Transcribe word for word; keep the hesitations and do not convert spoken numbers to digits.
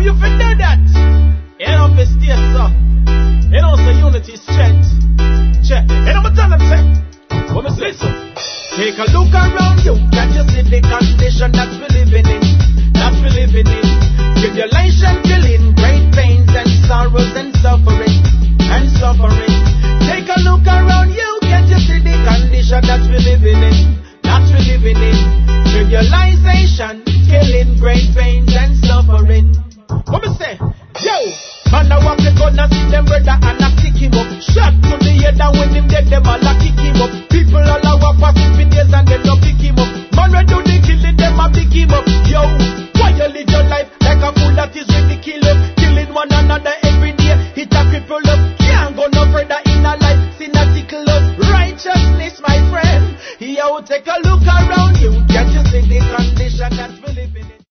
you can do that? You know, for stay so. You know, so unity strength. Check. You know what I'm saying? What me say? Listen. Take a look around you. Can you see the condition that we're living in? That we're living in. Tribulation, killing, great pains and sorrows and suffering. And suffering. Take a look around you. Can you see the condition that we're living in? That we're living in. Tribulation, killing, great pains and suffering. What me say? Yo! Man a walk the gun and see them brother and a kick him up. Shot to the head and when him dead them all a kick him up. People all a walk past his videos and them no pick him up. Man when do the killing them a pick him up. Yo, why you live your life like a fool that is with the kill?